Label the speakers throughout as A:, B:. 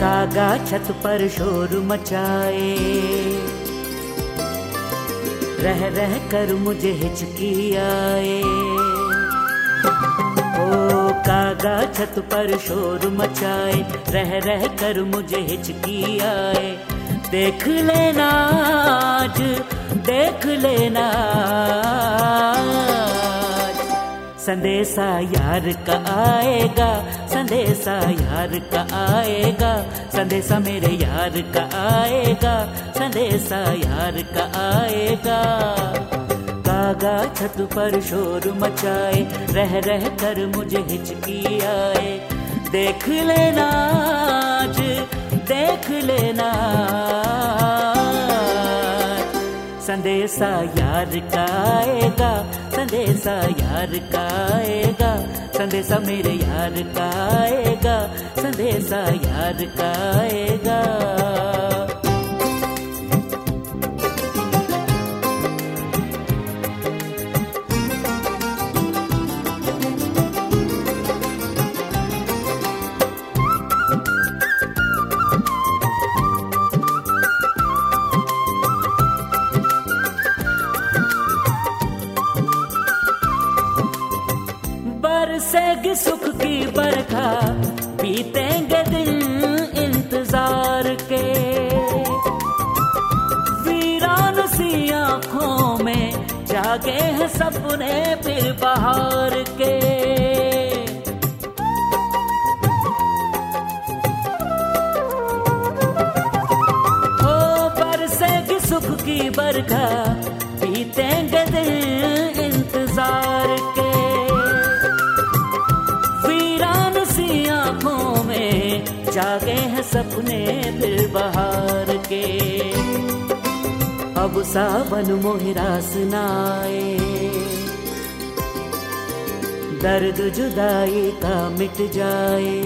A: कागा छत पर शोर मचाए, रह रह कर मुझे हिचकी आए। ओ कागा छत पर शोर मचाए, रह रह कर मुझे हिचकी आए। देख लेना आज, देख लेना संदेशा यार का आएगा, संदेशा यार का आएगा, संदेशा मेरे यार का आएगा, संदेशा यार का आएगा। कागा छत पर शोर मचाए, रह रह कर मुझे हिचकी आए। देख लेना आज, देख लेना संदेशा यार का आएगा, संदेशा यार का आएगा, संदेशा मेरे यार का आएगा, संदेशा यार का आएगा। बरसेगी सुख की बरखा, बीतेंगे दिन इंतजार के। वीरान सी आँखों में जागे हैं सपने फिर बहार के। हो बरसेगी सुख की बरखा, बीतेंगे दिन इंतजार के। आँखों में जागे हैं सपने फिर बहार के। अब सावन मोहरास नाए, दर्द जुदाई का मिट जाए।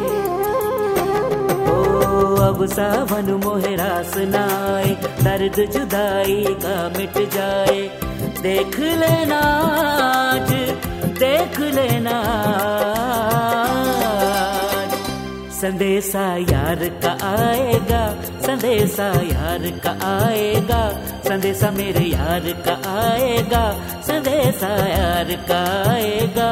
A: ओ अब सावन मोहरास नाए, दर्द जुदाई का मिट जाए। देख लेना आज, देख लेना संदेशा यार का आएगा, संदेशा यार का आएगा, संदेशा मेरे यार का आएगा, संदेशा यार का आएगा।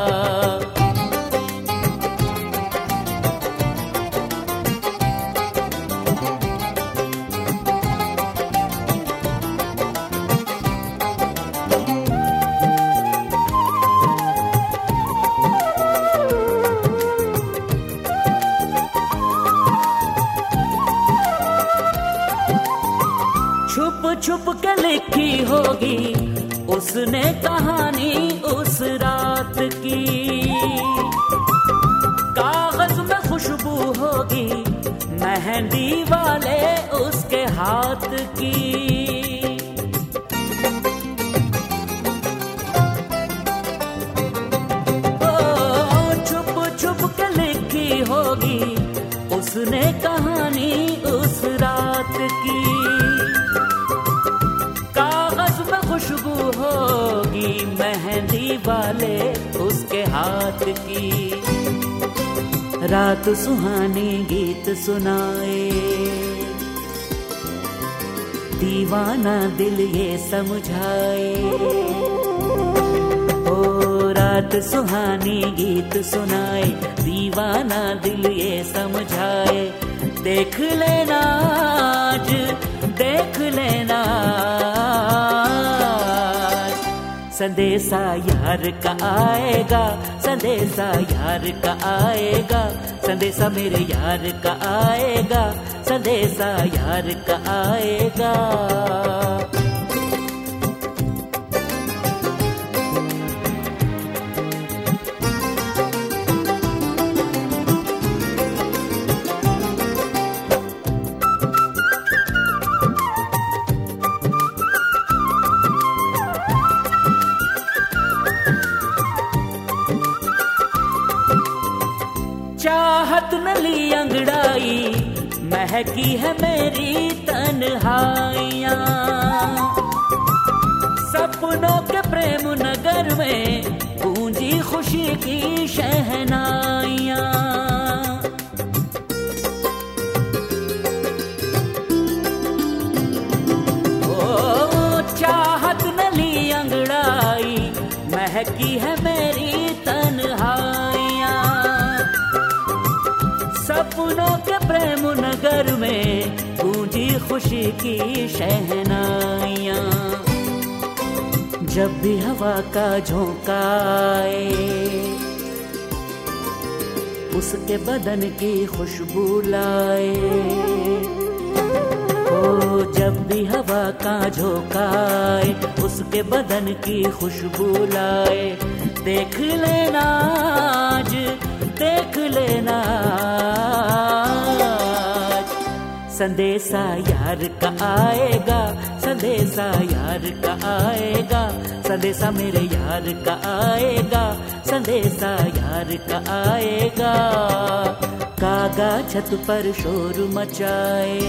A: छुप छुप के लिखी होगी उसने कहानी उस रात की। कागज में खुशबू होगी मेहंदी वाले उसके हाथ की। ओ छुप छुप के लिखी होगी उसने कहानी उस रात की। खुशबू होगी मेहंदी वाले उसके हाथ की। रात सुहानी गीत सुनाए, दीवाना दिल ये समझाए। ओ रात सुहानी गीत सुनाए, दीवाना दिल ये समझाए। देख लेना आज, देख लेना संदेशा यार का आएगा, संदेशा यार का आएगा, संदेशा मेरे यार का आएगा, संदेशा यार का आएगा। चाहत नली अंगड़ाई, महकी है मेरी तन्हाइयाँ। सपनों के प्रेम नगर में गूंजी खुशी की शहनाइयाँ। घर में गूंजी खुशी की शहनाइयाँ। जब भी हवा का झोंका आए उसके बदन की खुशबू लाए। ओ जब भी हवा का झोंका आए उसके बदन की खुशबू लाए। देख लेना आज, देख लेना आज, संदेशा यार का आएगा, संदेशा यार का आएगा, संदेशा मेरे यार का आएगा, संदेशा यार का आएगा। कागा छत पर शोर मचाए,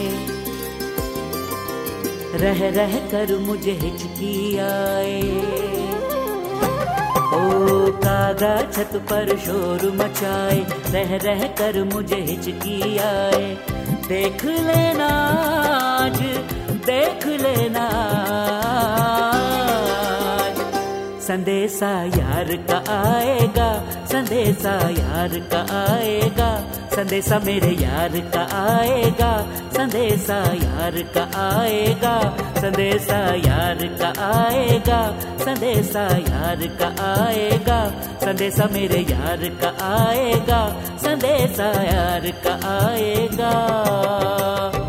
A: रह रह कर मुझे हिचकी आए। ओ कागा छत पर शोर मचाए, रह रह कर मुझे हिचकी आए। देख लेना आज, देख लेना आज, संदेशा यार का आएगा, संदेशा यार का आएगा, संदेशा मेरे यार का आएगा, संदेशा यार का आएगा, संदेशा यार का आएगा, संदेशा यार का आएगा, संदेशा मेरे यार का आएगा, संदेशा यार का आएगा।